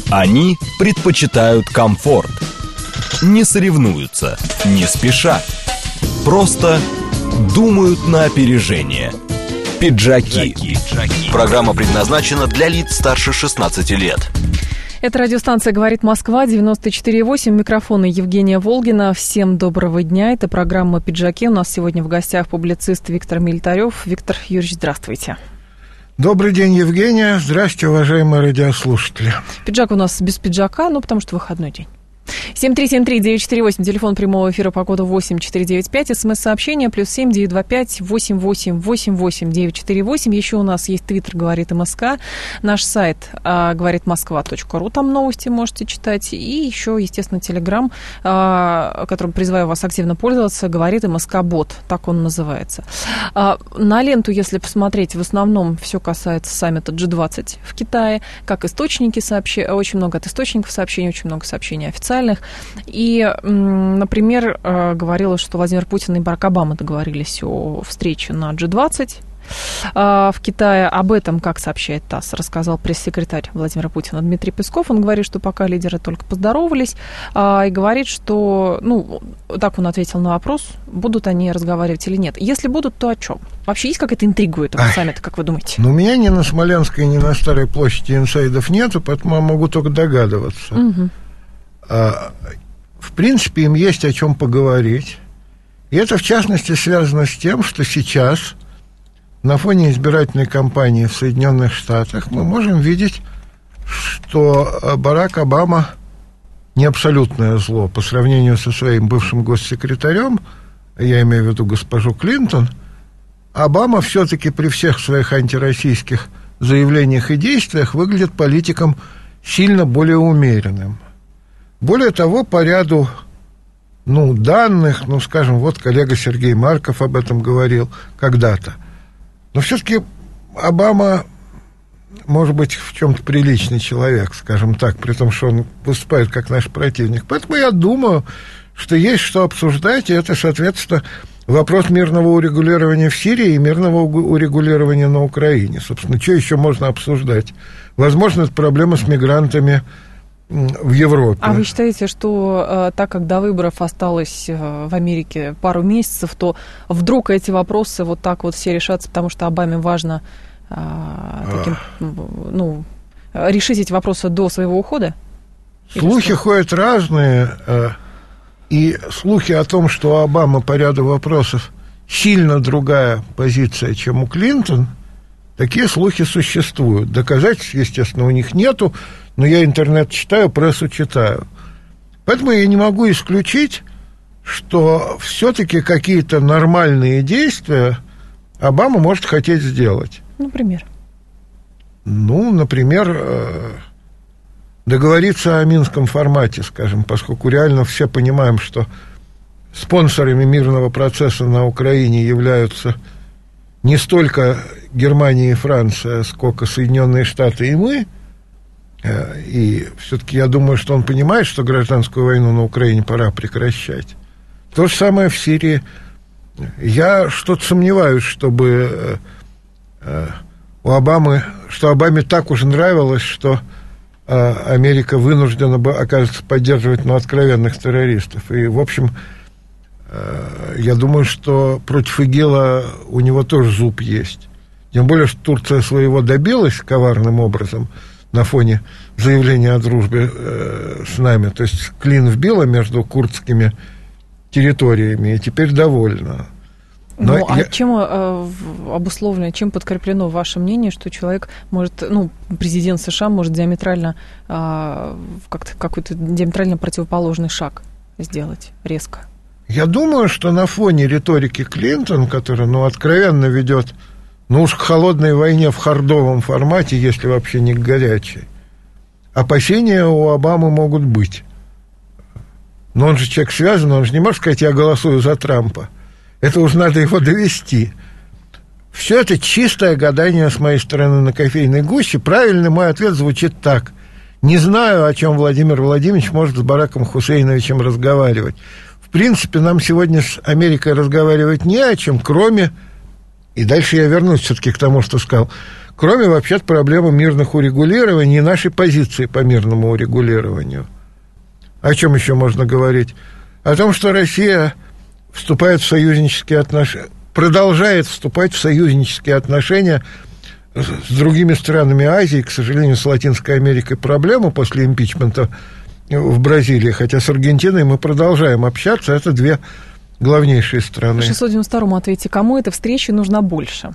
Они предпочитают комфорт. Не соревнуются, не спешат. Просто думают на опережение. Пиджаки. Программа предназначена для лиц старше 16 лет. Это радиостанция «Говорит Москва», 94,8. Микрофон Евгения Волгина. Всем доброго дня. Это программа «Пиджаки». У нас сегодня в гостях публицист Виктор Милитарев. Виктор Юрьевич, здравствуйте. Добрый день, Евгения. Здравствуйте, уважаемые радиослушатели. Пиджак у нас без пиджака, потому что выходной день. 7373948, телефон прямого эфира по коду 8495, смс-сообщение +7 925 8888 948. Еще у нас есть твиттер «Говорит МСК», наш сайт говоритмосква.ру, там новости можете читать, и еще, естественно, телеграм, которым призываю вас активно пользоваться, «Говорит МСК-бот», так он называется. На ленту, если посмотреть, в основном все касается саммита G20 в Китае, как источники сообщения, очень много от источников сообщений, очень много сообщений официальных. И, например, говорилось, что Владимир Путин и Барак Обама договорились о встрече на G20 в Китае. Об этом, как сообщает ТАСС, рассказал пресс-секретарь Владимира Путина Дмитрий Песков. Он говорит, что пока лидеры только поздоровались, и говорит, что, так он ответил на вопрос, будут они разговаривать или нет. Если будут, то о чем? Вообще есть какая-то интрига у этого саммита, как вы думаете? У меня ни на Смоленской, ни на Старой площади инсайдов нету, поэтому я могу только догадываться. Угу. В принципе, им есть о чем поговорить. И это, в частности, связано с тем, что сейчас на фоне избирательной кампании в Соединенных Штатах мы можем видеть, что Барак Обама не абсолютное зло по сравнению со своим бывшим госсекретарем, я имею в виду госпожу Клинтон. Обама все-таки при всех своих антироссийских заявлениях и действиях выглядит политиком сильно более умеренным. Более того, по ряду данных, скажем, вот коллега Сергей Марков об этом говорил когда-то. Но все-таки Обама, может быть, в чем-то приличный человек, скажем так, при том, что он выступает как наш противник. Поэтому я думаю, что есть что обсуждать, и это, соответственно, вопрос мирного урегулирования в Сирии и мирного урегулирования на Украине. Собственно, что еще можно обсуждать? Возможно, это проблема с мигрантами в Европе. А вы считаете, что так как до выборов осталось в Америке пару месяцев, то вдруг эти вопросы вот так вот все решатся, потому что Обаме важно решить эти вопросы до своего ухода? Слухи ходят разные, и слухи о том, что у Обамы по ряду вопросов сильно другая позиция, чем у Клинтон, такие слухи существуют. Доказательств, естественно, у них нету, но я интернет читаю, прессу читаю. Поэтому я не могу исключить, что все-таки какие-то нормальные действия Обама может хотеть сделать. Например? Например, договориться о минском формате, скажем, поскольку реально все понимаем, что спонсорами мирного процесса на Украине являются не столько Германия и Франция, сколько Соединенные Штаты и мы. И все-таки я думаю, что он понимает, что гражданскую войну на Украине пора прекращать. То же самое в Сирии. Я что-то сомневаюсь, чтобы Обаме так уж нравилось, что Америка вынуждена бы, оказывается, поддерживать откровенных террористов. И, в общем, я думаю, что против ИГИЛа у него тоже зуб есть. Тем более, что Турция своего добилась коварным образом на фоне заявления о дружбе с нами. То есть клин вбила между курдскими территориями, и теперь довольна. Чем обусловлено, чем подкреплено ваше мнение, что человек может, президент США может диаметрально, какой-то диаметрально противоположный шаг сделать резко? Я думаю, что на фоне риторики Клинтон, которая, откровенно ведет, уж к холодной войне в хардовом формате, если вообще не к горячей, опасения у Обамы могут быть. Но он же человек связан, он же не может сказать, я голосую за Трампа. Это уж надо его довести. Все это чистое гадание с моей стороны на кофейной гуще. Правильный мой ответ звучит так. Не знаю, о чем Владимир Владимирович может с Бараком Хусейновичем разговаривать. В принципе, нам сегодня с Америкой разговаривать не о чем, кроме... И дальше я вернусь все-таки к тому, что сказал. кроме вообще-то проблемы мирных урегулирований и нашей позиции по мирному урегулированию. О чем еще можно говорить? О том, что Россия вступает в союзнические отношения, продолжает вступать в союзнические отношения с другими странами Азии, к сожалению, с Латинской Америкой проблема после импичмента в Бразилии, хотя с Аргентиной мы продолжаем общаться, это две главнейшие страны. 692-му ответьте, кому эта встреча нужна больше?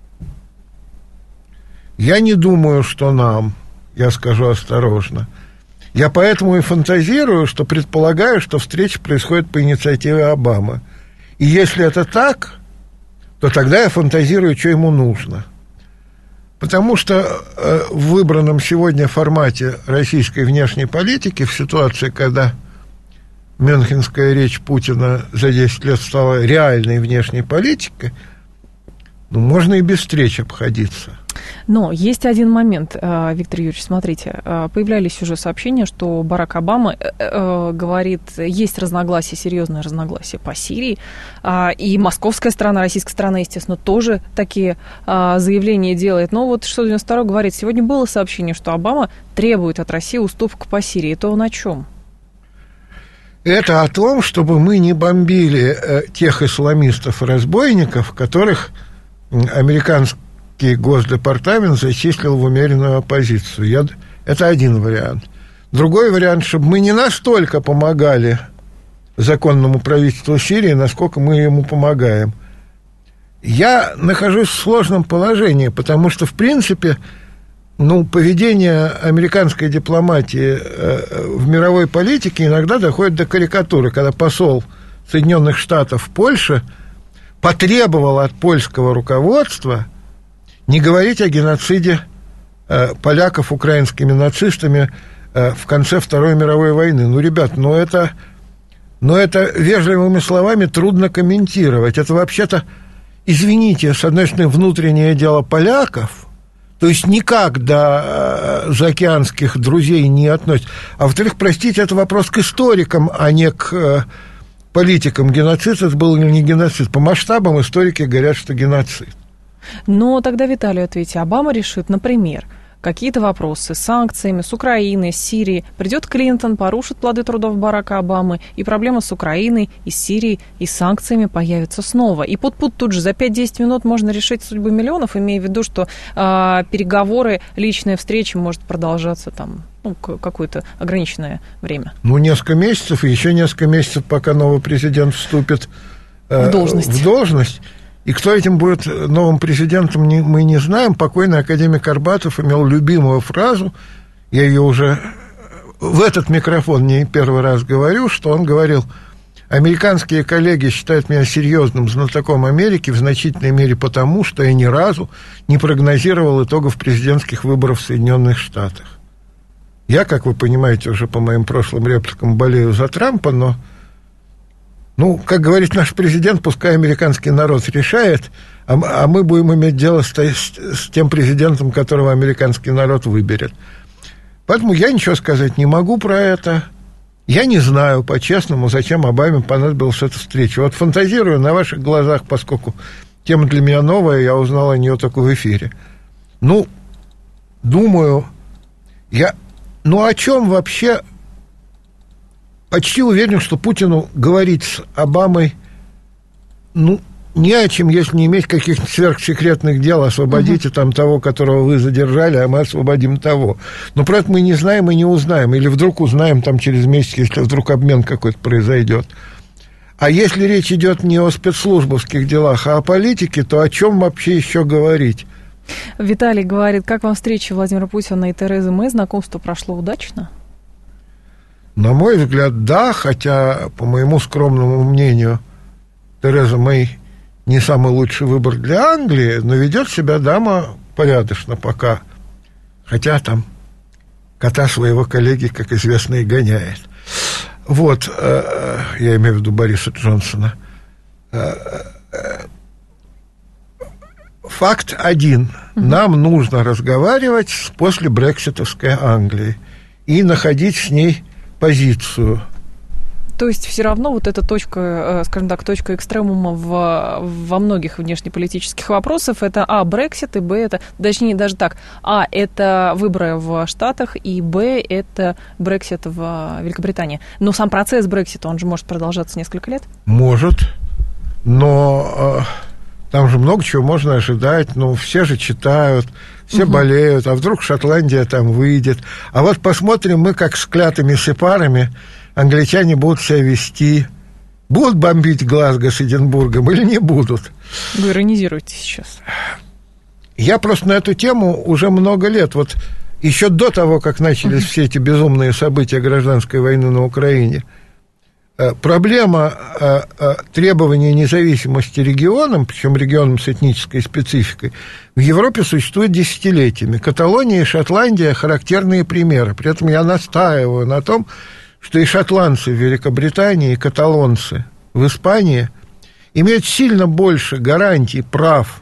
Я не думаю, что нам, я скажу осторожно. Я поэтому и фантазирую, что предполагаю, что встреча происходит по инициативе Обамы. И если это так, то тогда я фантазирую, что ему нужно. Потому что в выбранном сегодня формате российской внешней политики, в ситуации, когда мюнхенская речь Путина за 10 лет стала реальной внешней политикой, ну, можно и без встреч обходиться. Но есть один момент, Виктор Юрьевич, смотрите, появлялись уже сообщения, что Барак Обама говорит, есть разногласия, серьезные разногласия по Сирии, и московская сторона, российская сторона, естественно, тоже такие заявления делает. Но вот 692 говорит, сегодня было сообщение, что Обама требует от России уступок по Сирии. Это он о чем? Это о том, чтобы мы не бомбили тех исламистов и разбойников, которых американский Госдепартамент зачислил в умеренную оппозицию. Это один вариант. Другой вариант, чтобы мы не настолько помогали законному правительству Сирии, насколько мы ему помогаем. Я нахожусь в сложном положении, потому что, в принципе, поведение американской дипломатии в мировой политике иногда доходит до карикатуры, когда посол Соединенных Штатов в Польше потребовал от польского руководства не говорить о геноциде поляков украинскими нацистами в конце Второй мировой войны. Ребят, это вежливыми словами трудно комментировать. Это вообще-то, извините, с одной стороны, внутреннее дело поляков, то есть никак до заокеанских друзей не относится. А во-вторых, простите, это вопрос к историкам, а не к политикам. Геноцид это был или не геноцид. По масштабам историки говорят, что геноцид. Но тогда, Виталий, ответьте, Обама решит, например, какие-то вопросы с санкциями, с Украиной, с Сирией. Придет Клинтон, порушит плоды трудов Барака Обамы, и проблема с Украиной, и с Сирией, и с санкциями появится снова. И тут же за 5-10 минут можно решить судьбу миллионов, имея в виду, что переговоры, личная встреча может продолжаться какое-то ограниченное время. Несколько месяцев, и еще несколько месяцев, пока новый президент вступит в должность. И кто этим будет новым президентом, мы не знаем. Покойный академик Арбатов имел любимую фразу, я ее уже в этот микрофон не первый раз говорю, что он говорил: американские коллеги считают меня серьезным знатоком Америки в значительной мере потому, что я ни разу не прогнозировал итогов президентских выборов в Соединенных Штатах. Я, как вы понимаете, уже по моим прошлым репликам болею за Трампа, но как говорит наш президент, пускай американский народ решает, а мы будем иметь дело с тем президентом, которого американский народ выберет. Поэтому я ничего сказать не могу про это. Я не знаю, по-честному, зачем Обаме понадобилась эта встреча. Вот фантазирую на ваших глазах, поскольку тема для меня новая, я узнал о нее только в эфире. Думаю, о чем вообще... Почти уверен, что Путину говорить с Обамой, не о чем, если не иметь каких-то сверхсекретных дел, освободите там того, которого вы задержали, а мы освободим того. Но про это мы не знаем и не узнаем. Или вдруг узнаем там через месяц, если вдруг обмен какой-то произойдет. А если речь идет не о спецслужбовских делах, а о политике, то о чем вообще еще говорить? Виталий говорит, как вам встреча Владимира Путина и Терезы Мэй? Знакомство прошло удачно? На мой взгляд, да, хотя, по моему скромному мнению, Тереза Мэй не самый лучший выбор для Англии, но ведет себя дама порядочно пока. Хотя там кота своего коллеги, как известно, и гоняет. Я имею в виду Бориса Джонсона. Факт один. Нам нужно разговаривать с послебрекситовской Англией и находить с ней позицию. То есть все равно вот эта точка, скажем так, точка экстремума во многих внешнеполитических вопросах, это Брексит, и это, точнее, даже так, это выборы в Штатах, и это Брексит в Великобритании. Но сам процесс Брексита, он же может продолжаться несколько лет? Может, но там же много чего можно ожидать, все же читают, все болеют, а вдруг Шотландия там выйдет. А вот посмотрим мы, как с клятыми сепарами англичане будут себя вести. Будут бомбить Глазго с Эдинбургом или не будут? Вы иронизируете сейчас. Я просто на эту тему уже много лет, вот еще до того, как начались все эти безумные события гражданской войны на Украине, проблема требования независимости регионам, причем регионам с этнической спецификой, в Европе существует десятилетиями. Каталония и Шотландия – характерные примеры. При этом я настаиваю на том, что и шотландцы в Великобритании, и каталонцы в Испании имеют сильно больше гарантий, прав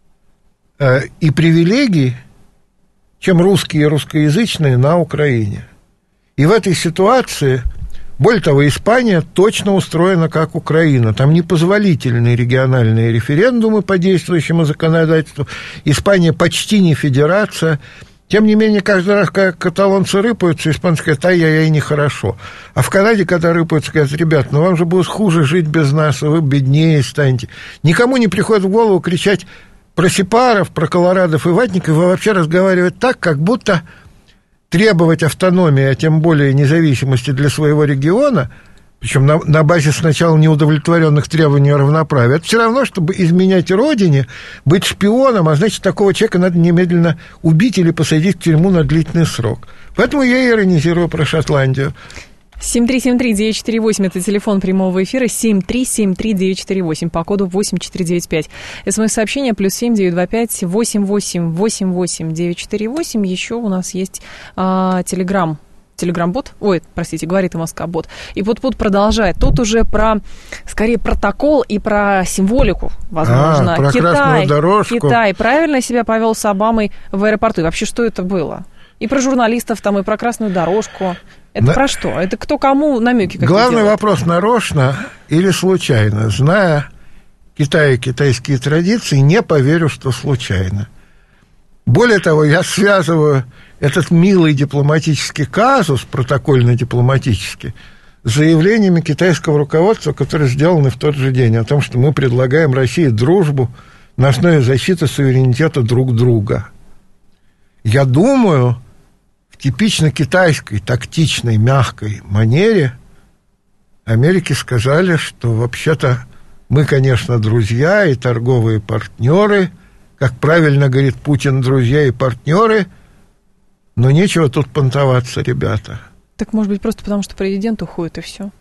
и привилегий, чем русские и русскоязычные на Украине. И в этой ситуации, более того, Испания точно устроена как Украина. Там непозволительные региональные референдумы по действующему законодательству. Испания почти не федерация. Тем не менее, каждый раз, когда каталонцы рыпаются, испанцы говорят, ай-яй-яй, нехорошо. А в Канаде, когда рыпаются, говорят, ребят, вам же будет хуже жить без нас, вы беднее станете. Никому не приходит в голову кричать про сепаров, про колорадов и ватников, и вообще разговаривать так, как будто требовать автономии, а тем более независимости для своего региона, причем на базе сначала неудовлетворенных требований равноправия, это все равно, чтобы изменять родине, быть шпионом, а значит, такого человека надо немедленно убить или посадить в тюрьму на длительный срок. Поэтому я иронизирую про Шотландию. 7373948, это телефон прямого эфира, 7373948, по коду 8495. СМС-сообщение +7 925 88 88 948. Еще у нас есть Телеграм-бот, говорит МСК-бот. И Пут-Пут продолжает. Тут уже скорее протокол и про символику, возможно. Про красную дорожку. Китай правильно себя повел с Обамой в аэропорту. И вообще, что это было? И про журналистов там, и про красную дорожку. Это про что? Это кто кому намеки какие Главный делает? вопрос, нарочно или случайно. Зная Китай и китайские традиции, не поверю, что случайно. Более того, я связываю этот милый дипломатический казус, протокольно-дипломатический, с заявлениями китайского руководства, которые сделаны в тот же день, о том, что мы предлагаем России дружбу на основе защиты суверенитета друг друга. Я думаю, в типично китайской, тактичной, мягкой манере Америке сказали, что вообще-то мы, конечно, друзья и торговые партнеры, как правильно говорит Путин, друзья и партнеры, но нечего тут понтоваться, ребята. Так, может быть, просто потому, что президент уходит, и все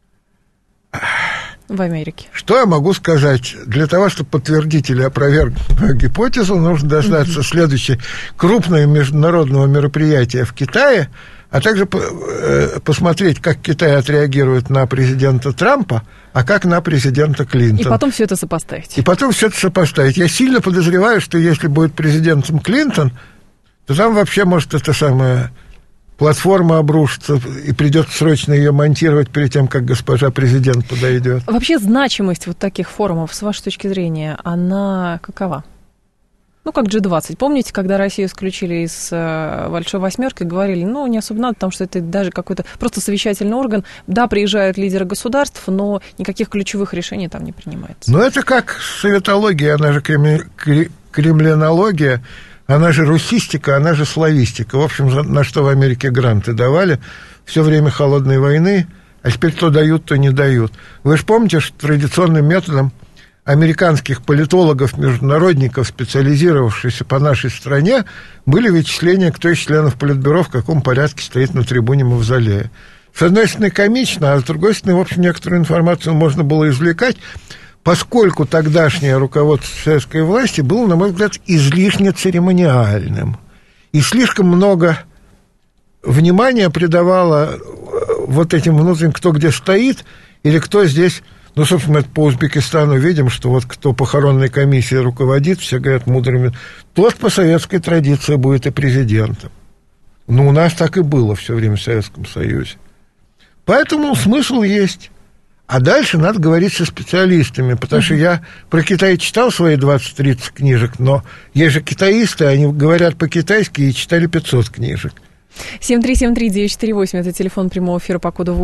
в Америке. Что я могу сказать? Для того, чтобы подтвердить или опровергнуть мою гипотезу, нужно дождаться следующего крупного международного мероприятия в Китае, а также посмотреть, как Китай отреагирует на президента Трампа, а как на президента Клинтона. И потом все это сопоставить. Я сильно подозреваю, что если будет президентом Клинтон, то там вообще может это самое... платформа обрушится, и придется срочно ее монтировать перед тем, как госпожа президент подойдет. Вообще значимость вот таких форумов, с вашей точки зрения, она какова? Как G20. Помните, когда Россию исключили из Большой Восьмерки, говорили, не особо надо, потому что это даже какой-то просто совещательный орган. Да, приезжают лидеры государств, но никаких ключевых решений там не принимается. Это как советология, она же кремлинология, она же русистика, она же славистика. В общем, на что в Америке гранты давали все время холодной войны, а теперь то дают, то не дают. Вы же помните, что традиционным методом американских политологов, международников, специализировавшихся по нашей стране, были вычисления, кто из членов Политбюро в каком порядке стоит на трибуне Мавзолея. С одной стороны, комично, а с другой стороны, в общем, некоторую информацию можно было извлекать, поскольку тогдашнее руководство советской власти было, на мой взгляд, излишне церемониальным. И слишком много внимания придавало вот этим внутренним, кто где стоит, или кто здесь... собственно, это по Узбекистану видим, что кто похоронной комиссией руководит, все говорят мудрыми, тот по советской традиции будет и президентом. У нас так и было все время в Советском Союзе. Поэтому смысл есть. А дальше надо говорить со специалистами, потому что я про Китай читал свои 20-30 книжек, но есть же китаисты, они говорят по-китайски и читали 500 книжек. 7373948, это телефон прямого эфира по коду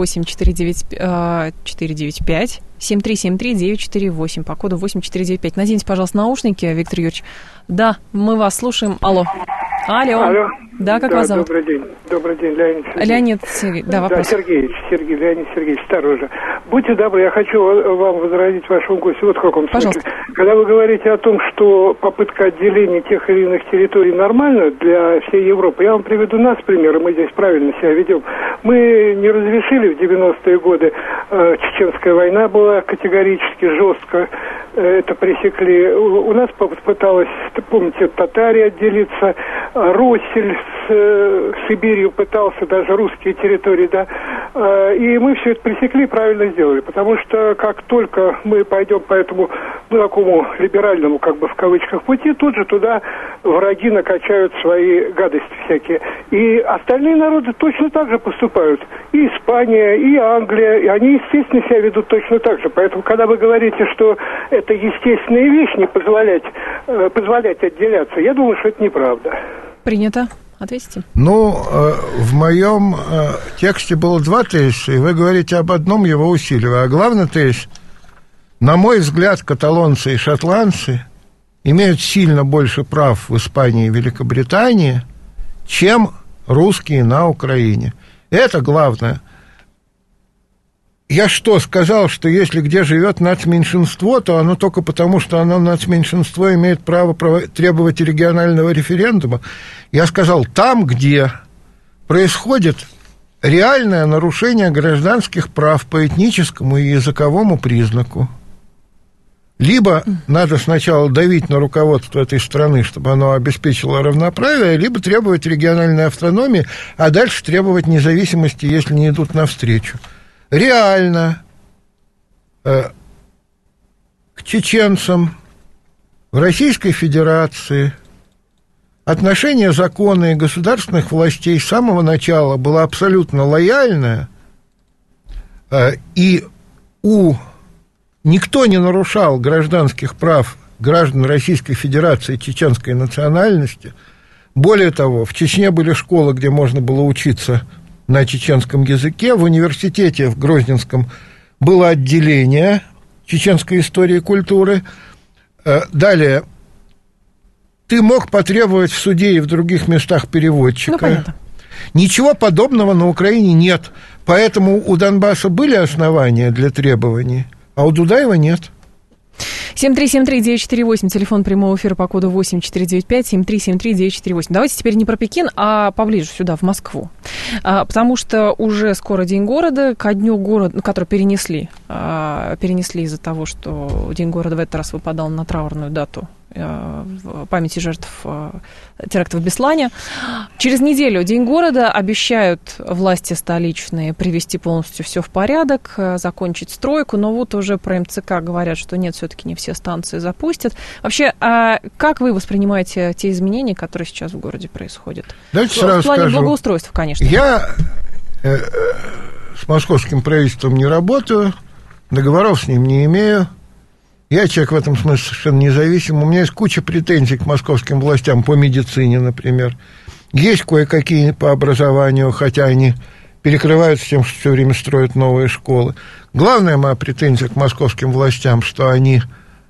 8495. 7373948 по коду 8495. Наденьте, пожалуйста, наушники, Виктор Юрьевич. Да, мы вас слушаем. Алло. Алло. Да, как вас зовут? Добрый день, Леонид Сергеевич. Леонид Сергеевич, да, вопрос. Да, Леонид Сергеевич, Старожа. Будьте добры, я хочу вам возразить вашему гостю вот в каком смысле. Когда вы говорите о том, что попытка отделения тех или иных территорий нормальна для всей Европы, я вам приведу нас пример, и мы здесь правильно себя ведем. Мы не разрешили в 90-е годы, Чеченская война была категорически жестко, это пресекли. У нас попыталась, помните, Татария отделиться, Россель с Сибирью пытался, даже русские территории, да, и мы все это пресекли, правильно сделали, потому что как только мы пойдем по этому, такому либеральному, как бы в кавычках, пути, тут же туда враги накачают свои гадости всякие. И остальные народы точно так же поступают. И Испания, и Англия, и они, естественно, себя ведут точно так же. Поэтому, когда вы говорите, что это естественная вещь, не позволять отделяться, я думаю, что это неправда. Принято. Ответьте. В моем тексте было 2 тезиса, и вы говорите об одном, его усиливая. А главный тезис, на мой взгляд, каталонцы и шотландцы имеют сильно больше прав в Испании и Великобритании, чем русские на Украине. Это главное. Я что, сказал, что если где живет нацменьшинство, то оно только потому, что оно нацменьшинство имеет право требовать регионального референдума? Я сказал, там, где происходит реальное нарушение гражданских прав по этническому и языковому признаку, либо надо сначала давить на руководство этой страны, чтобы оно обеспечило равноправие, либо требовать региональной автономии, а дальше требовать независимости, если не идут навстречу. Реально к чеченцам в Российской Федерации отношение закона и государственных властей с самого начала было абсолютно лояльное, и никто не нарушал гражданских прав граждан Российской Федерации чеченской национальности. Более того, в Чечне были школы, где можно было учиться на чеченском языке. В университете в Грозненском было отделение чеченской истории и культуры. Далее, ты мог потребовать в суде и в других местах переводчика. Ничего подобного на Украине нет. Поэтому у Донбасса были основания для требований, а у Дудаева нет. 7373948, телефон прямого эфира по коду 8495, 7373948. Давайте теперь не про Пекин, а поближе сюда, в Москву. Потому что уже скоро День города, ко дню города, который перенесли из-за того, что День города в этот раз выпадал на траурную дату в памяти жертв теракта в Беслане. Через неделю День города. Обещают власти столичные привести полностью все в порядок, закончить стройку, но вот уже про МЦК говорят, что нет, все-таки не все станции запустят. Вообще, как вы воспринимаете те изменения, которые сейчас в городе происходят? Давайте сразу в плане скажу, благоустройства, конечно. Я с московским правительством не работаю, договоров с ним не имею. Я человек в этом смысле совершенно независим. У меня есть куча претензий к московским властям по медицине, например. Есть кое-какие по образованию, хотя они перекрываются тем, что все время строят новые школы. Главная моя претензия к московским властям, что они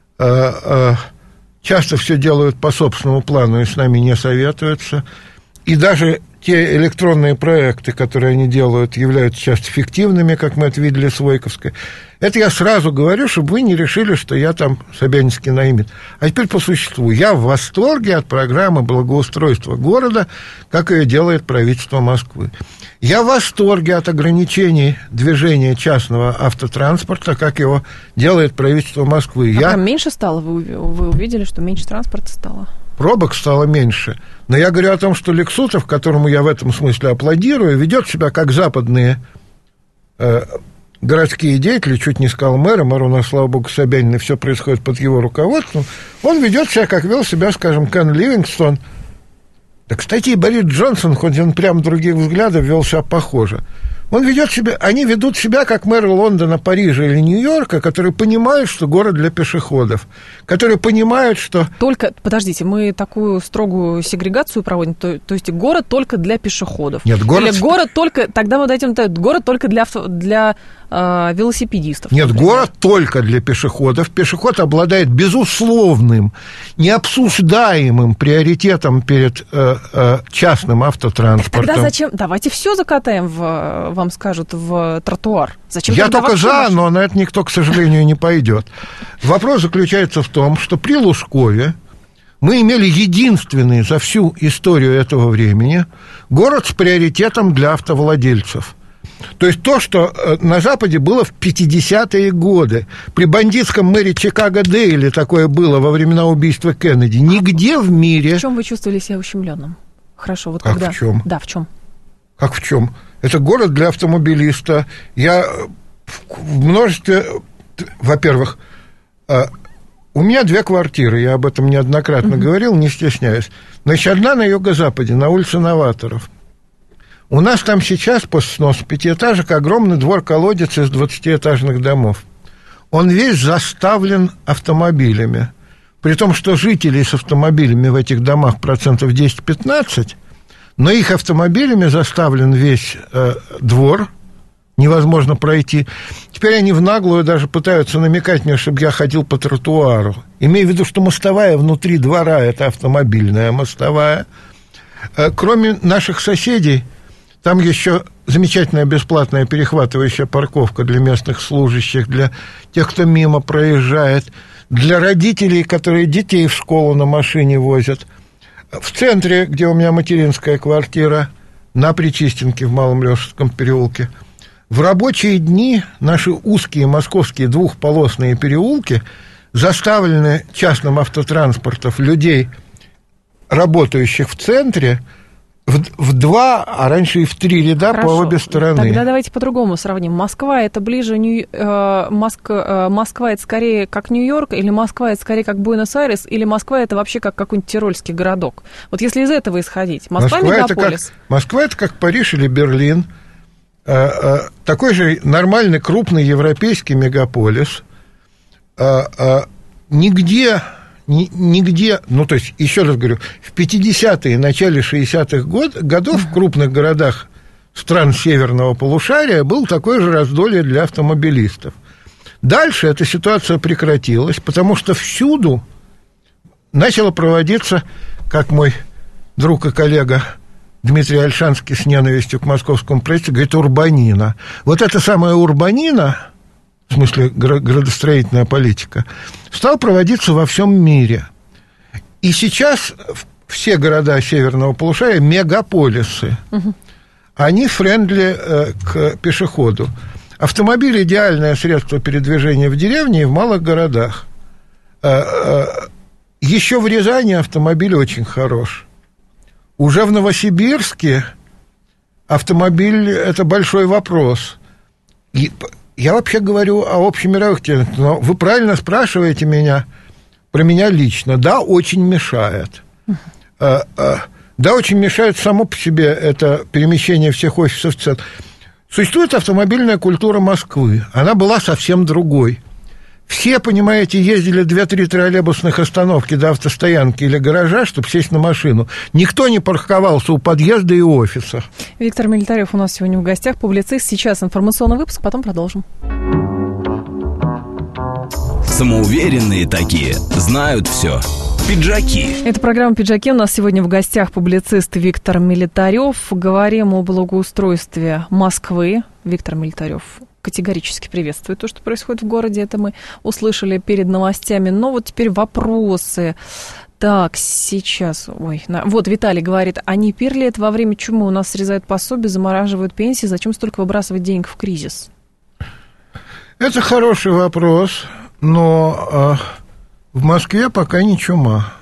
часто все делают по собственному плану и с нами не советуются. И даже те электронные проекты, которые они делают, являются часто фиктивными, как мы это видели с Войковской. Это я сразу говорю, чтобы вы не решили, что я там Собянинский наимит. А теперь по существу. Я в восторге от программы благоустройства города, как ее делает правительство Москвы. Я в восторге от ограничений движения частного автотранспорта, как его делает правительство Москвы. Там меньше стало? Вы увидели, что меньше транспорта стало? Пробок стало меньше. Но я говорю о том, что Лексутов, которому я в этом смысле аплодирую, ведет себя как западные городские деятели, чуть не сказал мэра, мэр у нас, слава богу, Собянин, и все происходит под его руководством. Он ведет себя, как вел себя, скажем, Кен Ливингстон. Да, кстати, и Борис Джонсон, хоть он прям других взглядов, вел себя похоже. Они ведут себя как мэры Лондона, Парижа или Нью-Йорка, которые понимают, что город для пешеходов, которые понимают, что... Подождите, мы такую строгую сегрегацию проводим, то есть город только для пешеходов. Нет, город... Или город только... Тогда мы дадим город только для велосипедистов. Нет, например. Город только для пешеходов. Пешеход обладает безусловным, необсуждаемым приоритетом перед частным автотранспортом. Тогда зачем? Давайте все закатаем вам скажут, в тротуар. Зачем? Я только за, но на это никто, к сожалению, не пойдет. Вопрос заключается в том, что при Лужкове мы имели единственный за всю историю этого времени город с приоритетом для автовладельцев. То есть то, что на Западе было в 50-е годы. При бандитском мэре Чикаго-Дейли такое было во времена убийства Кеннеди. Нигде в мире... В чем вы чувствовали себя ущемленным? Хорошо, вот как когда... в чем? Да, в чем? Как в чем? Это город для автомобилиста. Я в множестве... Во-первых, у меня 2 квартиры, я об этом неоднократно говорил, не стесняюсь. Значит, одна на юго-западе, на улице Новаторов. У нас там сейчас, после сноса 5-этажек, огромный двор-колодец из 20-этажных домов. Он весь заставлен автомобилями. При том, что жителей с автомобилями в этих домах 10-15%, но их автомобилями заставлен весь двор, невозможно пройти. Теперь они в наглую даже пытаются намекать мне, чтобы я ходил по тротуару. Имея в виду, что мостовая внутри двора – это автомобильная мостовая. Кроме наших соседей, там еще замечательная бесплатная перехватывающая парковка для местных служащих, для тех, кто мимо проезжает, для родителей, которые детей в школу на машине возят. В центре, где у меня материнская квартира, на Причистенке, в Малом Лёшевском переулке, в рабочие дни наши узкие московские двухполосные переулки заставлены частным автотранспортом людей, работающих в центре, в 2, а раньше и в 3 ряда. Хорошо. По обе стороны. Тогда давайте по-другому сравним. Москва это ближе, Москва это скорее как Нью-Йорк, или Москва это скорее как Буэнос-Айрес, или Москва это вообще как какой-нибудь тирольский городок. Вот если из этого исходить. Москва мегаполис. Москва это как Париж или Берлин. Такой же нормальный крупный европейский мегаполис. Нигде, ну, то есть, еще раз говорю, в 50-е и начале 60-х годов в крупных городах стран северного полушария был такое же раздолье для автомобилистов. Дальше эта ситуация прекратилась, потому что всюду начало проводиться, как мой друг и коллега Дмитрий Ольшанский с ненавистью к московскому правительству говорит, урбанина. Вот эта самая урбанина, в смысле градостроительная политика, стал проводиться во всем мире. И сейчас все города северного полушария, мегаполисы, они френдли к пешеходу. Автомобиль – идеальное средство передвижения в деревне и в малых городах. Еще в Рязани автомобиль очень хорош. Уже в Новосибирске автомобиль – это большой вопрос. И я вообще говорю о общемировых тенденциях, но вы правильно спрашиваете меня, про меня лично. Да, очень мешает. Да, очень мешает само по себе это перемещение всех офисов в центр. Существует автомобильная культура Москвы. Она была совсем другой. Все, понимаете, ездили 2-3 троллейбусных остановки до автостоянки или гаража, чтобы сесть на машину. Никто не парковался у подъезда и офиса. Виктор Милитарев у нас сегодня в гостях, публицист. Сейчас информационный выпуск, потом продолжим. Самоуверенные такие, знают все. Пиджаки. Это программа «Пиджаки». У нас сегодня в гостях публицист Виктор Милитарев. Говорим о благоустройстве Москвы. Виктор Милитарев категорически приветствует то, что происходит в городе. Это мы услышали перед новостями. Но вот теперь вопросы. Так, сейчас... Вот Виталий говорит, а не пир ли это во время чумы? У нас срезают пособия, замораживают пенсии. Зачем столько выбрасывать денег в кризис? Это хороший вопрос, но в Москве пока не чума.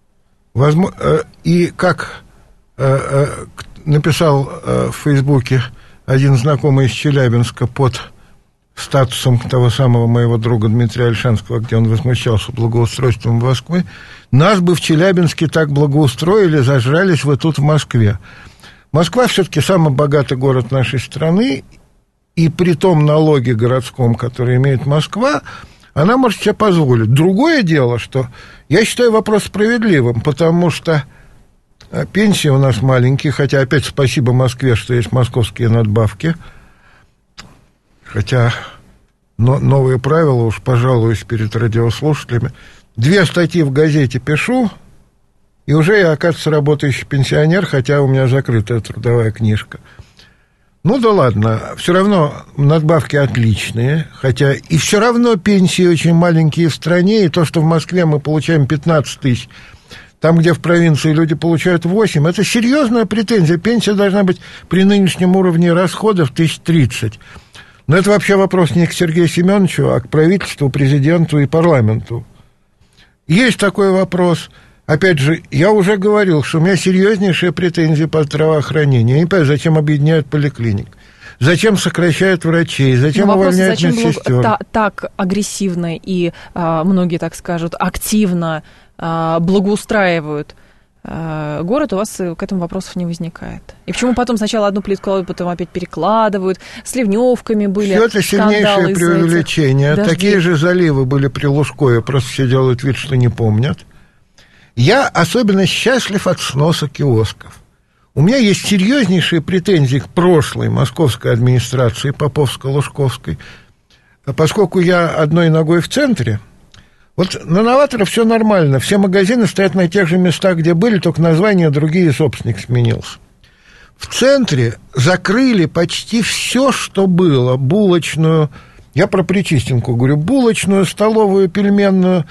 И как написал в Фейсбуке один знакомый из Челябинска под статусом того самого моего друга Дмитрия Ольшанского, где он возмущался благоустройством Москвы, нас бы в Челябинске так благоустроили, зажрались вы тут в Москве. Москва все-таки самый богатый город нашей страны, и при том налоге городском, который имеет Москва, она может себе позволить. Другое дело, что я считаю вопрос справедливым, потому что пенсии у нас маленькие, хотя опять спасибо Москве, что есть московские надбавки, хотя новые правила, уж пожалуюсь перед радиослушателями. 2 статьи в газете пишу, и уже я, оказывается, работающий пенсионер, хотя у меня закрытая трудовая книжка. Ну да ладно, все равно надбавки отличные, хотя и все равно пенсии очень маленькие в стране, и то, что в Москве мы получаем 15 тысяч, там, где в провинции люди получают 8, это серьезная претензия. Пенсия должна быть при нынешнем уровне расходов 1030. Но это вообще вопрос не к Сергею Семеновичу, а к правительству, президенту и парламенту. Есть такой вопрос. Опять же, я уже говорил, что у меня серьезнейшие претензии по здравоохранению. Я не понимаю, зачем объединяют поликлиник, зачем сокращают врачей, зачем увольняют медсестер. Так агрессивно и, многие так скажут, активно благоустраивают город, у вас к этому вопросов не возникает. И почему потом сначала одну плитку кладут, потом опять перекладывают, с ливневками были скандалы. Все это сильнейшее преувеличение. Такие же заливы были при Лужкове, просто все делают вид, что не помнят. Я особенно счастлив от сноса киосков. У меня есть серьезнейшие претензии к прошлой московской администрации, Поповско-Лужковской, поскольку я одной ногой в центре. Вот на Новатора все нормально, все магазины стоят на тех же местах, где были, только названия другие, собственник сменился. В центре закрыли почти все, что было. Булочную, я про Причистенку говорю, булочную, столовую, пельменную,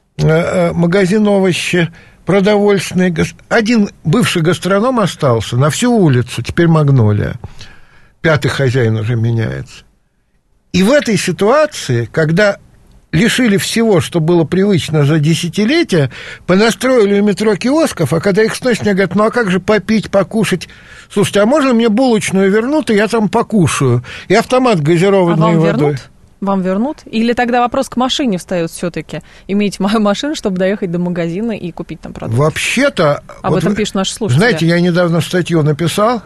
магазин овощи, продовольственный. Один бывший гастроном остался на всю улицу, теперь «Магнолия». 5-й хозяин уже меняется. И в этой ситуации, когда лишили всего, что было привычно за десятилетия, понастроили у метро киосков, а когда их сносят, мне говорят, ну а как же попить, покушать? Слушайте, а можно мне булочную вернут, и я там покушаю? И автомат газированной водой. Вернут? Вам вернут? Или тогда вопрос к машине встает все-таки? Иметь мою машину, чтобы доехать до магазина и купить там продукты? Вообще-то... Об этом пишут наши слушатели. Знаете, я недавно статью написал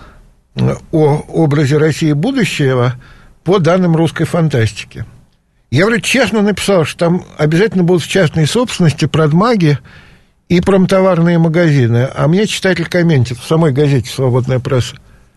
о образе России будущего по данным русской фантастики. Я, говорю, честно написал, что там обязательно будут в частной собственности продмаги и промтоварные магазины. А мне читатель комментит в самой газете «Свободная пресса».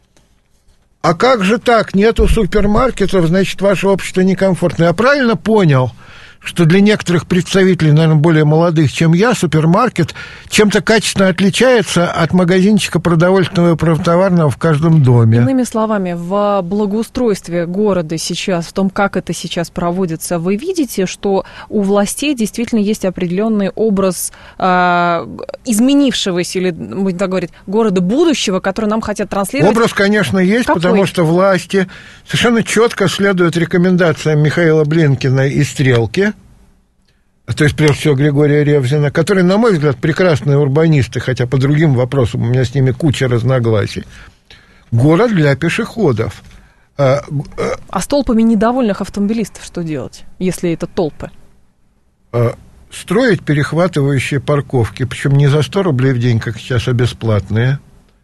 А как же так? Нету супермаркетов, значит, ваше общество некомфортно. Я правильно понял, что для некоторых представителей, наверное, более молодых, чем я, супермаркет чем-то качественно отличается от магазинчика продовольственного и промтоварного в каждом доме? Иными словами, в благоустройстве города сейчас, в том, как это сейчас проводится, вы видите, что у властей действительно есть определенный образ изменившегося, или, будем так говорить, города будущего, который нам хотят транслировать? Образ, конечно, есть, какой? Потому что власти совершенно четко следуют рекомендациям Михаила Блинкина и «Стрелки», то есть, прежде всего, Григория Ревзина, которые, на мой взгляд, прекрасные урбанисты, хотя по другим вопросам у меня с ними куча разногласий. Город для пешеходов. А с толпами недовольных автомобилистов что делать, если это толпы? Строить перехватывающие парковки, причем не за 100 рублей в день, как сейчас, а бесплатные.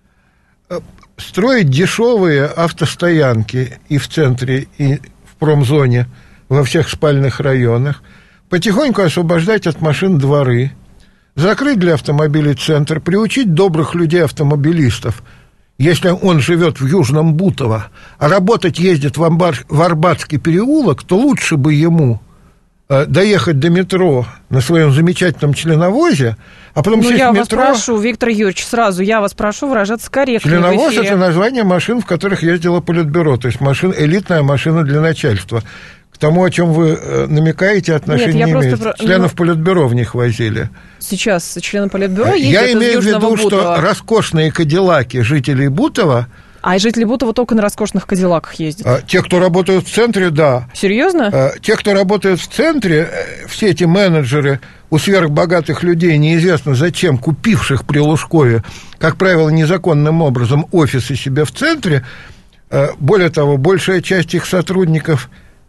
Строить дешевые автостоянки и в центре, и в промзоне, во всех спальных районах. Потихоньку освобождать от машин дворы, закрыть для автомобилей центр, приучить добрых людей-автомобилистов, если он живет в Южном Бутово, а работать ездит в Арбатский переулок, то лучше бы ему доехать до метро на своем замечательном членовозе, а потом сесть в метро... Я вас прошу, Виктор Юрьевич, сразу я вас прошу выражаться корректно. Членовоз – это название машин, в которых ездило Политбюро, то есть элитная машина для начальства. К тому, о чем вы намекаете, отношения не имеет. Членов Политбюро в них возили. Сейчас члены Политбюро ездят Я имею из в виду, Бутова. что роскошные кадиллаки жителей Бутова... А и жители Бутова только на роскошных кадиллаках ездят. Те, кто работают в центре, да. Серьезно? Те, кто работают в центре, все эти менеджеры у сверхбогатых людей, неизвестно зачем, купивших при Лужкове, как правило, незаконным образом офисы себе в центре, более того, большая часть их сотрудников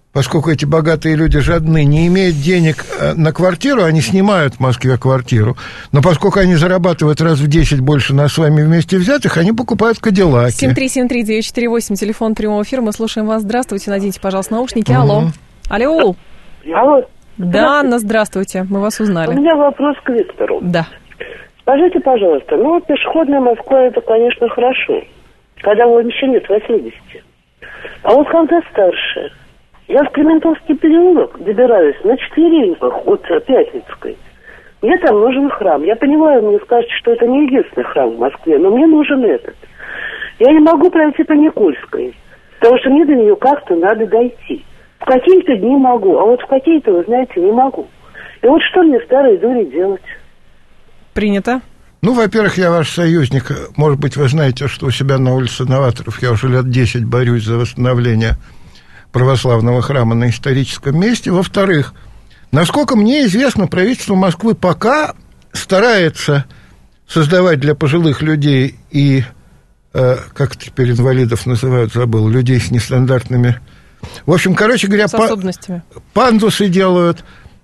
поскольку эти богатые люди жадны, не имеют денег на квартиру, они снимают в Москве квартиру, но поскольку они зарабатывают раз в 10 больше нас с вами вместе взятых, они покупают кадиллаки. 7373948, телефон прямого эфира, мы слушаем вас. Здравствуйте, наденьте, пожалуйста, наушники. Алло. Алло. Алло. Да, Анна, здравствуйте, мы вас узнали. У меня вопрос к Виктору. Да. Скажите, пожалуйста, пешеходная Москва, это, конечно, хорошо, когда вам еще нет 80. А вот когда старше, я в Клементовский переулок добираюсь на четвереньках от Пятницкой. Мне там нужен храм. Я понимаю, мне скажете, что это не единственный храм в Москве, но мне нужен этот. Я не могу пройти по Никольской, потому что мне до нее как-то надо дойти. В какие-то дни могу, а вот в какие-то, вы знаете, не могу. И вот что мне старой дури делать? Принято. Во-первых, я ваш союзник. Может быть, вы знаете, что у себя на улице Новаторов я уже лет 10 борюсь за восстановление православного храма на историческом месте. Во-вторых, насколько мне известно, правительство Москвы пока старается создавать для пожилых людей и, как теперь инвалидов называют, забыл, людей с нестандартными... В общем, короче говоря, пандусы делают.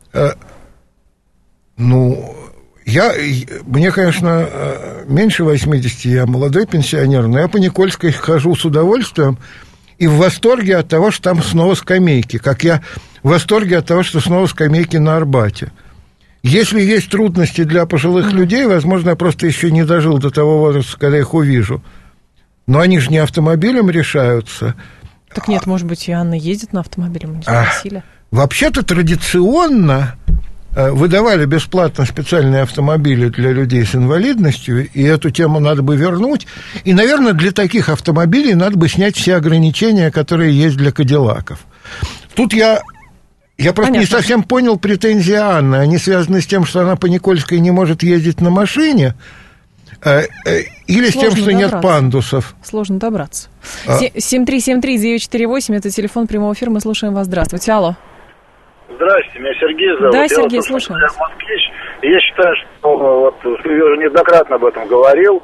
Мне, конечно, меньше 80, я молодой пенсионер, но я по Никольской хожу с удовольствием и в восторге от того, что там снова скамейки, как я в восторге от того, что снова скамейки на Арбате. Если есть трудности для пожилых людей, возможно, я просто еще не дожил до того возраста, когда их увижу. Но они же не автомобилем решаются. Так нет, может быть, и Анна ездит на автомобиле, мы не спросили. Вообще-то традиционно выдавали бесплатно специальные автомобили для людей с инвалидностью, и эту тему надо бы вернуть. И, наверное, для таких автомобилей надо бы снять все ограничения, которые есть для кадиллаков. Тут я просто не совсем понял претензии Анны. Они связаны с тем, что она по Никольской не может ездить на машине, или с тем, что нет пандусов. Сложно добраться. 7373948, это телефон прямого эфира, мы слушаем вас. Здравствуйте, алло. Здравствуйте, меня Сергей зовут. Да, Сергей, слушаю. Я москвич. Я считаю, что я уже неоднократно об этом говорил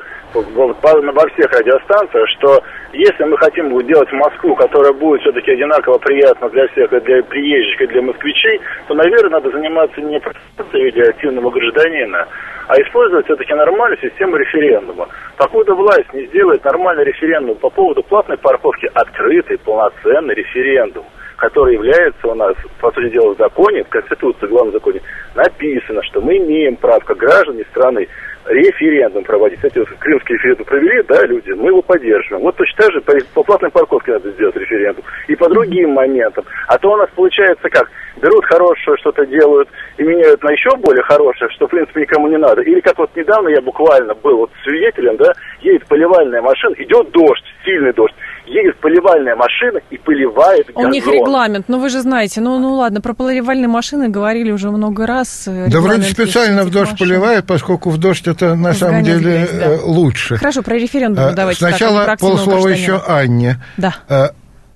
во всех радиостанциях, что если мы хотим делать Москву, которая будет все-таки одинаково приятна для всех, и для приезжих, и для москвичей, то, наверное, надо заниматься не просто в виде активного гражданина, а использовать все-таки нормальную систему референдума. Покуда власть не сделает нормальный референдум по поводу платной парковки, открытый, полноценный референдум, который является у нас, по сути дела, в законе, в Конституции, в главном законе, написано, что мы имеем право, как граждане страны, референдум проводить. Кстати, крымский референдум провели, да, люди, мы его поддерживаем. Вот точно так же по платной парковке надо сделать референдум. И по другим моментам. А то у нас получается как? Берут хорошее, что-то делают и меняют на еще более хорошее, что, в принципе, никому не надо. Или как вот недавно я буквально был свидетелем, да, едет поливальная машина, идет дождь, сильный дождь. Едет поливальная машина и поливает газон. У них регламент, вы же знаете, ладно, про поливальные машины говорили уже много раз. Да вроде специально в дождь поливают, поскольку в дождь это на самом деле лучше. Хорошо, про референдум давайте. Сначала полслова еще Анне. Да.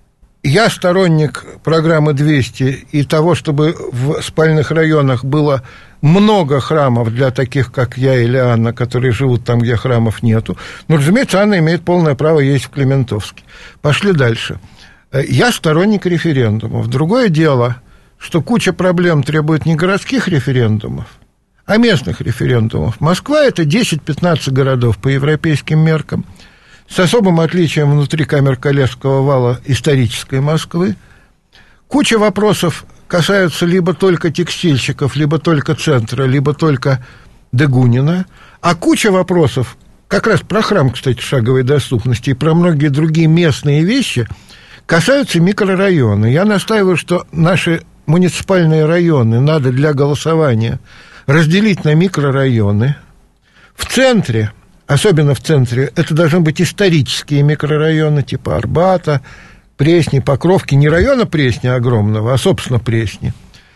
Я сторонник программы 200 и того, чтобы в спальных районах было много храмов для таких, как я или Анна, которые живут там, где храмов нету. Но, разумеется, Анна имеет полное право ездить в Клементовский. Пошли дальше. Я сторонник референдумов. Другое дело, что куча проблем требует не городских референдумов, а местных референдумов. Москва – это 10-15 городов по европейским меркам, с особым отличием внутри Камер-Калежского вала исторической Москвы. Куча вопросов касаются либо только текстильщиков, либо только центра, либо только Дегунина. А куча вопросов, как раз про храм, кстати, шаговой доступности и про многие другие местные вещи, касаются микрорайона. Я настаиваю, что наши муниципальные районы надо для голосования разделить на микрорайоны. В центре, особенно в центре, это должны быть исторические микрорайоны типа Арбата, Пресни, Покровки, не района Пресни огромного, а, собственно, Пресни.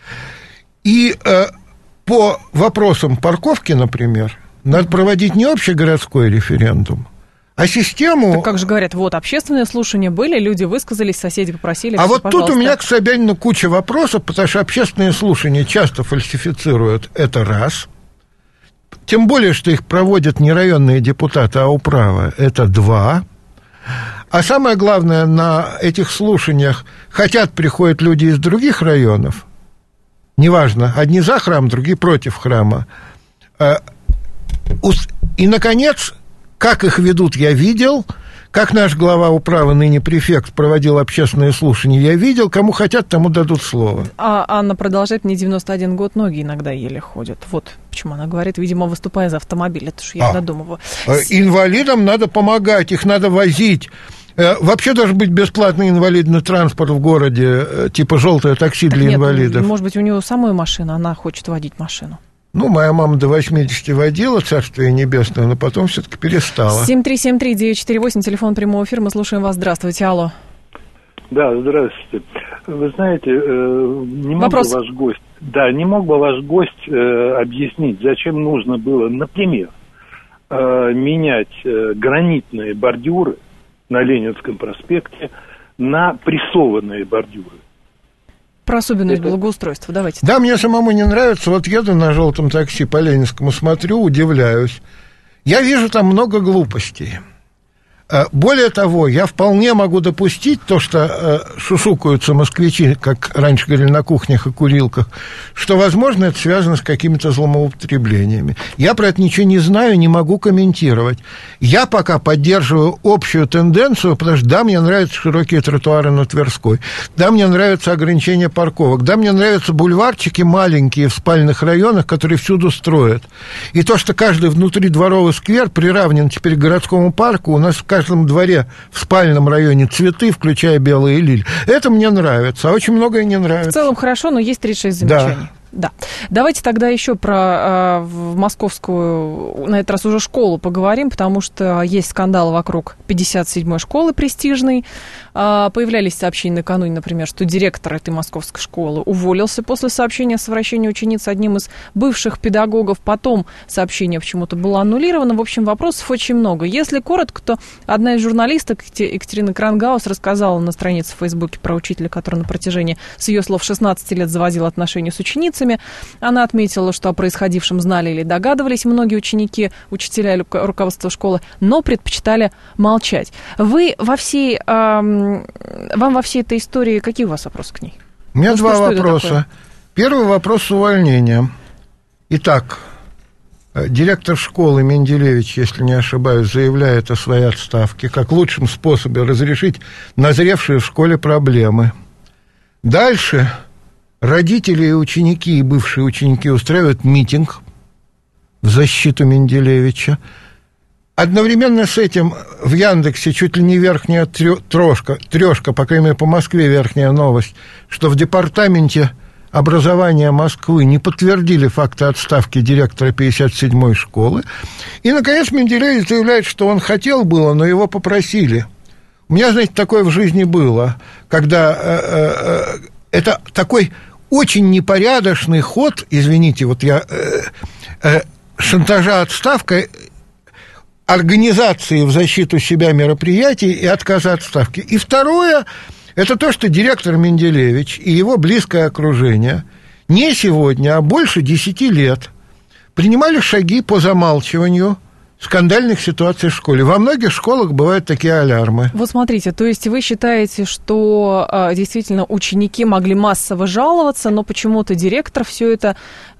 И по вопросам парковки, например, надо проводить не общегородской референдум, а систему... Так как же говорят, общественные слушания были, люди высказались, соседи попросили. А вот тут у меня к Собянину куча вопросов, потому что общественные слушания часто фальсифицируют, это раз. Тем более, что их проводят не районные депутаты, а управа, это два. А самое главное, на этих слушаниях приходят люди из других районов, неважно, одни за храм, другие против храма. И, наконец, как их ведут, я видел, как наш глава управы, ныне префект, проводил общественные слушания, я видел, кому хотят, тому дадут слово. А Анна продолжает, мне 91 год, ноги иногда еле ходят. Вот почему она говорит, видимо, выступая за автомобиль, это что я додумываю. Инвалидам надо помогать, их надо возить. Вообще должен быть бесплатный инвалидный транспорт в городе, типа желтое такси для инвалидов. Может быть, у нее самая машина, она хочет водить машину. Моя мама до 80 водила, царствие небесное, но потом все-таки перестала. 7373948, телефон прямого эфира, мы слушаем вас. Здравствуйте, алло. Да, здравствуйте. Вы знаете, не мог бы ваш гость объяснить, зачем нужно было, например, менять гранитные бордюры на Ленинском проспекте на прессованные бордюры? Про особенность благоустройства, давайте. Да, мне самому не нравится. Вот еду на желтом такси по Ленинскому, смотрю, удивляюсь. Я вижу там много глупостей. Более того, я вполне могу допустить то, что шушукаются москвичи, как раньше говорили, на кухнях и курилках, что, возможно, это связано с какими-то злоупотреблениями. Я про это ничего не знаю, не могу комментировать. Я пока поддерживаю общую тенденцию, потому что, да, мне нравятся широкие тротуары на Тверской, да, мне нравятся ограничения парковок, да, мне нравятся бульварчики маленькие в спальных районах, которые всюду строят. И то, что каждый внутридворовый сквер приравнен теперь к городскому парку, у нас в каждом дворе в спальном районе цветы, включая белые лилии. Это мне нравится, а очень многое не нравится. В целом хорошо, но есть 36 замечаний. Да. Давайте тогда еще про московскую, на этот раз уже школу поговорим, потому что есть скандал вокруг 57-й школы престижной. Появлялись сообщения накануне, например, что директор этой московской школы уволился после сообщения о совращении учениц одним из бывших педагогов. Потом сообщение почему-то было аннулировано. В общем, вопросов очень много. Если коротко, то одна из журналисток, Екатерина Крангаус, рассказала на странице в Фейсбуке про учителя, который на протяжении, с ее слов, 16 лет заводил отношения с ученицами. Она отметила, что о происходившем знали или догадывались многие ученики, учителя и руководство школы, но предпочитали молчать. Вам во всей этой истории какие у вас вопросы к ней? У меня два вопроса. Первый вопрос с увольнением. Итак, директор школы Менделевич, если не ошибаюсь, заявляет о своей отставке как лучшем способе разрешить назревшие в школе проблемы. Дальше родители и ученики, и бывшие ученики устраивают митинг в защиту Менделевича. Одновременно с этим в Яндексе чуть ли не верхняя трешка, по крайней мере, по Москве верхняя новость, что в департаменте образования Москвы не подтвердили факты отставки директора 57-й школы. И, наконец, Менделевич заявляет, что он хотел было, но его попросили. У меня, знаете, такое в жизни было, когда это такой очень непорядочный ход, извините, вот я шантажа отставкой, организации в защиту себя мероприятий и отказа от отставки. И второе, это то, что директор Менделевич и его близкое окружение не сегодня, а больше 10 лет принимали шаги по замалчиванию скандальных ситуаций в школе. Во многих школах бывают такие алярмы. Вот смотрите, то есть вы считаете, что действительно ученики могли массово жаловаться, но почему-то директор все это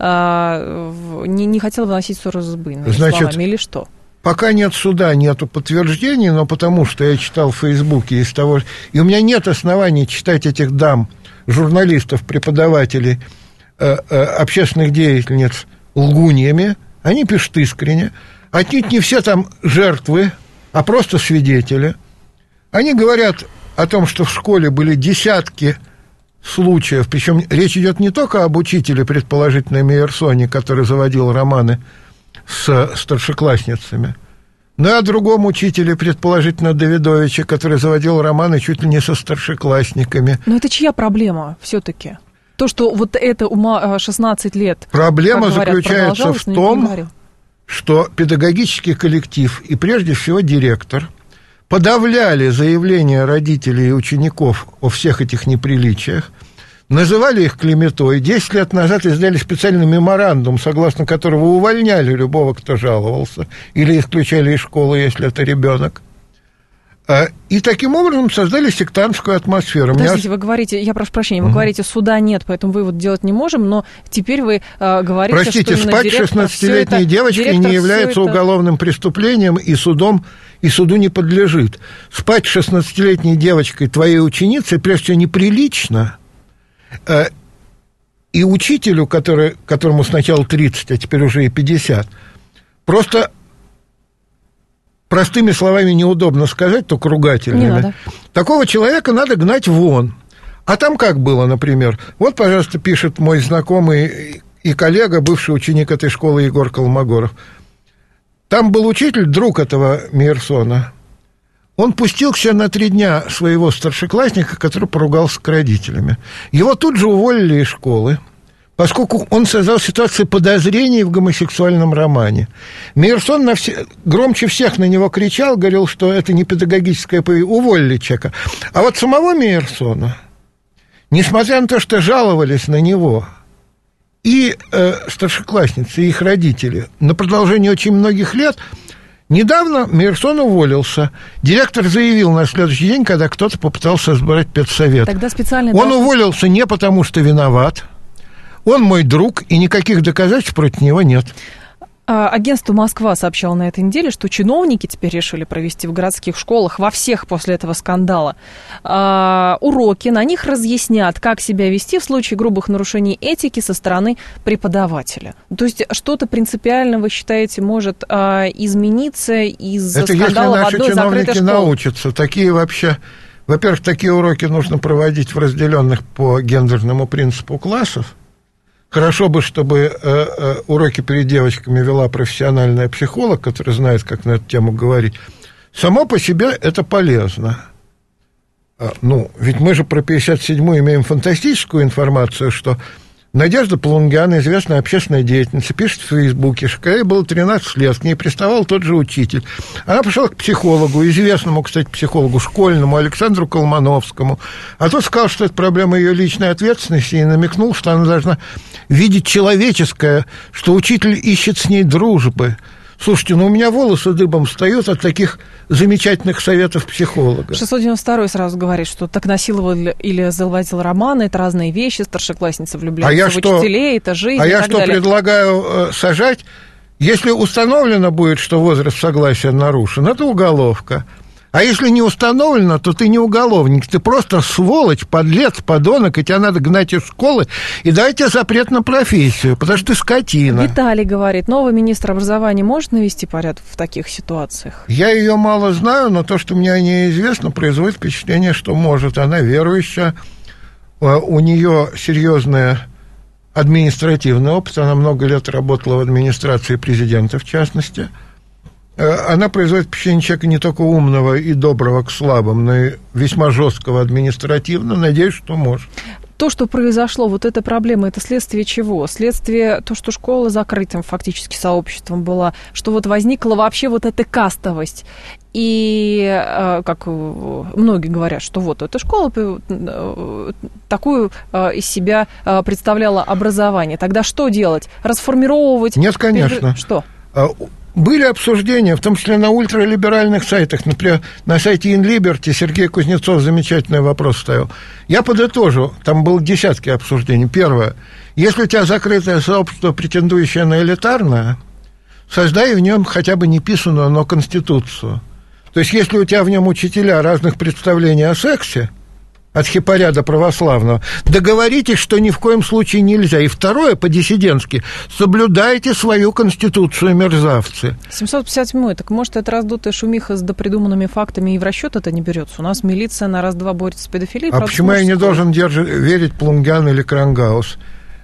не хотел выносить ссору с избы, словами, или что? Пока нет суда, нету подтверждений, но потому что я читал в Фейсбуке из того, и у меня нет оснований читать этих дам, журналистов, преподавателей, общественных деятельниц лгуньями. Они пишут искренне. Отнюдь не все там жертвы, а просто свидетели. Они говорят о том, что в школе были десятки случаев, причем речь идет не только об учителе, предположительно, Мейерсоне, который заводил романы с старшеклассницами, но и о другом учителе, предположительно, Давидовиче, который заводил романы чуть ли не со старшеклассниками. Но это чья проблема все-таки? То, что вот это 16 лет... Проблема заключается в том, что педагогический коллектив и, прежде всего, директор подавляли заявления родителей и учеников о всех этих неприличиях, называли их клеветой. 10 лет назад издали специальный меморандум, согласно которого увольняли любого, кто жаловался, или исключали из школы, если это ребенок. И таким образом создали сектантскую атмосферу. Подождите, вы говорите, я прошу прощения, вы говорите, суда нет, поэтому вывод делать не можем, но теперь вы говорите, простите, что спать 16-летней девочкой не является уголовным преступлением, и суду не подлежит. Спать 16-летней девочкой, твоей ученицей, прежде всего, неприлично. И учителю, которому сначала 30, а теперь уже и 50, просто... Простыми словами неудобно сказать, только ругательными. Такого человека надо гнать вон. А там как было, например? Вот, пожалуйста, пишет мой знакомый и коллега, бывший ученик этой школы Егор Колмогоров. Там был учитель, друг этого Мейерсона. Он пустил к себе на 3 дня своего старшеклассника, который поругался с родителями. Его тут же уволили из школы, поскольку он создал ситуацию подозрений в гомосексуальном романе. Мейерсон громче всех на него кричал, говорил, что это не педагогическое поведение, уволили человека. А вот самого Мейерсона, несмотря на то, что жаловались на него и старшеклассницы, и их родители на продолжении очень многих лет, недавно Мейерсон уволился. Директор заявил на следующий день, когда кто-то попытался собрать педсовет. Тогда специально он уволился не потому, что виноват. Он мой друг, и никаких доказательств против него нет. Агентство «Москва» сообщало на этой неделе, что чиновники теперь решили провести в городских школах, во всех после этого скандала, уроки, на них разъяснят, как себя вести в случае грубых нарушений этики со стороны преподавателя. То есть что-то принципиально, вы считаете, может измениться из-за скандала в одной закрытой школе? Это если наши чиновники научатся. Такие вообще... Во-первых, такие уроки нужно проводить в разделенных по гендерному принципу классов. Хорошо бы, чтобы уроки перед девочками вела профессиональная психолог, которая знает, как на эту тему говорить. Само по себе это полезно. Ведь мы же про 57-ю имеем фантастическую информацию, что Надежда Полунгян, известная общественная деятельница, пишет в Фейсбуке, что ей было 13 лет, к ней приставал тот же учитель. Она пошла к психологу, известному, кстати, психологу школьному, Александру Колмановскому. А тот сказал, что это проблема ее личной ответственности, и намекнул, что она должна видеть человеческое, что учитель ищет с ней дружбы. Слушайте, у меня волосы дыбом встают от таких замечательных советов психолога. 692-й сразу говорит, что так насиловал или заводил романы, это разные вещи, старшеклассницы влюбляются в учителей, это жизнь и так далее. Предлагаю сажать? Если установлено будет, что возраст согласия нарушен, это уголовка. А если не установлено, то ты не уголовник, ты просто сволочь, подлец, подонок, и тебя надо гнать из школы и дать тебе запрет на профессию, потому что ты скотина. Виталий говорит, новый министр образования может навести порядок в таких ситуациях? Я ее мало знаю, но то, что мне о ней известно, производит впечатление, что может. Она верующая, у нее серьезный административный опыт, она много лет работала в администрации президента, в частности. Она производит впечатление человека не только умного и доброго к слабым, но и весьма жесткого административно. Надеюсь, что может. То, что произошло, вот эта проблема, это следствие чего? Следствие то, что школа закрытым фактически сообществом была, что вот возникла вообще вот эта кастовость. И, как многие говорят, что вот эта школа такую из себя представляла образование. Тогда что делать? Расформировывать? Нет, конечно. Что? Были обсуждения, в том числе на ультралиберальных сайтах. Например, на сайте InLiberty Сергей Кузнецов замечательный вопрос ставил. Я подытожу, там было десятки обсуждений. Первое. Если у тебя закрытое сообщество, претендующее на элитарное, создай в нем хотя бы не писаную, но конституцию. То есть, если у тебя в нем учителя разных представлений о сексе, от хипаря до православного, договоритесь, что ни в коем случае нельзя. И второе, по-диссидентски, соблюдайте свою конституцию, мерзавцы. 757-й, так может, это раздутая шумиха с допридуманными фактами, и в расчет это не берется? У нас милиция на раз-два борется с педофилией. А почему я не должен верить Плунгян или Крангаус?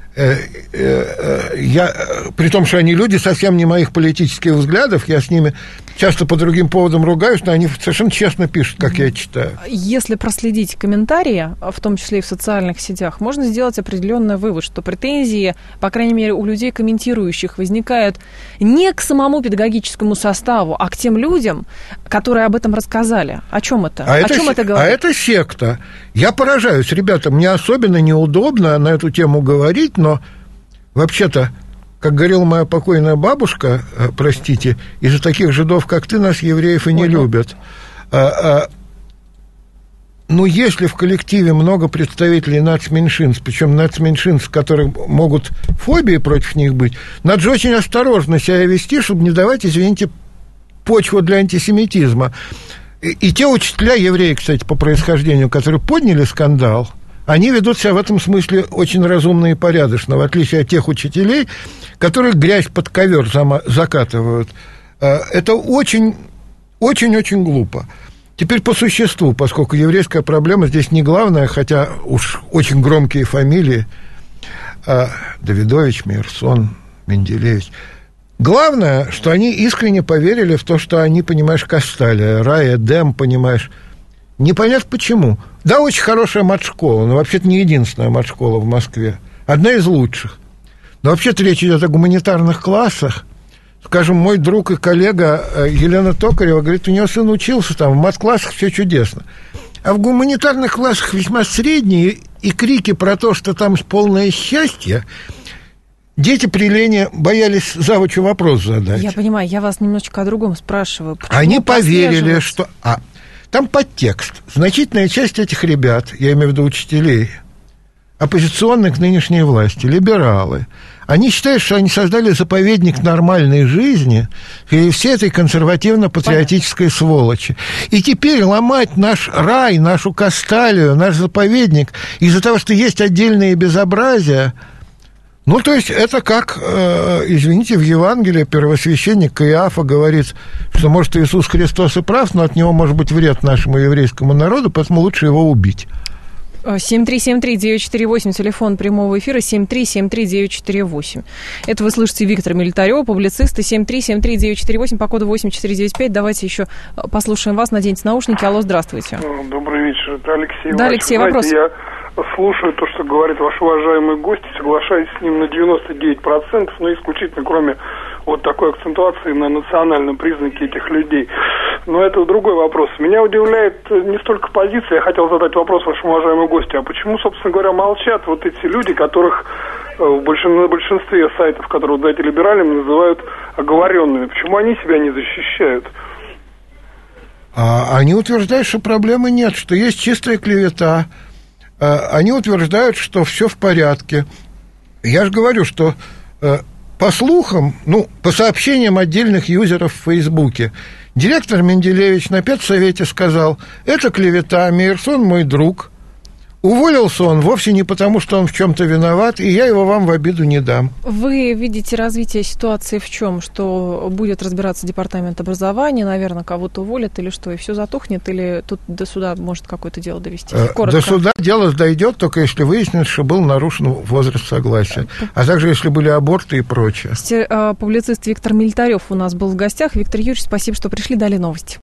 При том, что они люди совсем не моих политических взглядов, я с ними часто по другим поводам ругаюсь, но они совершенно честно пишут, как я читаю. Если проследить комментарии, в том числе и в социальных сетях, можно сделать определенный вывод, что претензии, по крайней мере, у людей, комментирующих, возникают не к самому педагогическому составу, а к тем людям, которые об этом рассказали. О чем это? О чем это говорит? А это секта. Я поражаюсь, ребята, мне особенно неудобно на эту тему говорить, но вообще-то, как говорила моя покойная бабушка, простите, из-за таких жидов, как ты, нас, евреев, и не любят. Ну, если в коллективе много представителей нацменьшинств, причем нацменьшинств, которые могут фобии против них быть, надо же очень осторожно себя вести, чтобы не давать, извините, почву для антисемитизма. И те учителя, евреи, кстати, по происхождению, которые подняли скандал, они ведут себя в этом смысле очень разумно и порядочно, в отличие от тех учителей, которые грязь под ковер закатывают. Это очень-очень глупо. Теперь по существу, поскольку еврейская проблема здесь не главная, хотя уж очень громкие фамилии, Давидович, Мейерсон, Менделеевич. Главное, что они искренне поверили в то, что они, понимаешь, Касталия, Рай, Эдем, понимаешь. Непонятно почему. Да, очень хорошая матшкола, но вообще-то не единственная матшкола в Москве. Одна из лучших. Но вообще-то речь идет о гуманитарных классах. Скажем, мой друг и коллега Елена Токарева говорит, у нее сын учился там, в мат-классах все чудесно. А в гуманитарных классах весьма средние, и крики про то, что там полное счастье, дети при Лене боялись завучу вопрос задать. Я понимаю, я вас немножечко о другом спрашиваю. Они поверили, что... там подтекст. Значительная часть этих ребят, я имею в виду учителей, оппозиционные к нынешней власти, либералы, они считают, что они создали заповедник нормальной жизни и всей этой консервативно-патриотической сволочи. И теперь ломать наш рай, нашу Касталию, наш заповедник из-за того, что есть отдельные безобразия. Ну, то есть это как, извините, в Евангелии первосвященник Каиафа говорит, что, может, Иисус Христос и прав, но от него может быть вред нашему еврейскому народу, поэтому лучше его убить. 7373948, телефон прямого эфира, 7373948. Это вы слышите Виктора Милитарева, публициста, 7373948, по коду 8495. Давайте еще послушаем вас, наденьте наушники. Алло, здравствуйте. Добрый вечер, это Алексей. Да, Алексей, вопрос. Я слушаю то, что говорит ваш уважаемый гость, соглашаюсь с ним на 99%, но исключительно кроме вот такой акцентуации на национальном признаке этих людей. Но это другой вопрос. Меня удивляет не столько позиция, я хотел задать вопрос вашему уважаемому гостю, а почему, собственно говоря, молчат вот эти люди, которых на большинстве сайтов, которые вот эти либеральными называют оговоренными, почему они себя не защищают? Они утверждают, что проблемы нет, что есть чистая клевета. Они утверждают, что все в порядке. Я же говорю, что по слухам, по сообщениям отдельных юзеров в Фейсбуке, директор Менделеевич на педсовете сказал, это клевета, Мейерсон мой друг. Уволился он вовсе не потому, что он в чем-то виноват, и я его вам в обиду не дам. Вы видите развитие ситуации в чем? Что будет разбираться департамент образования, наверное, кого-то уволят или что, и все затухнет, или тут до суда может какое-то дело довести? Коротко. До суда дело дойдет, только если выяснится, что был нарушен возраст согласия, а также если были аборты и прочее. Публицист Виктор Милитарев у нас был в гостях. Виктор Юрьевич, спасибо, что пришли, дали новости.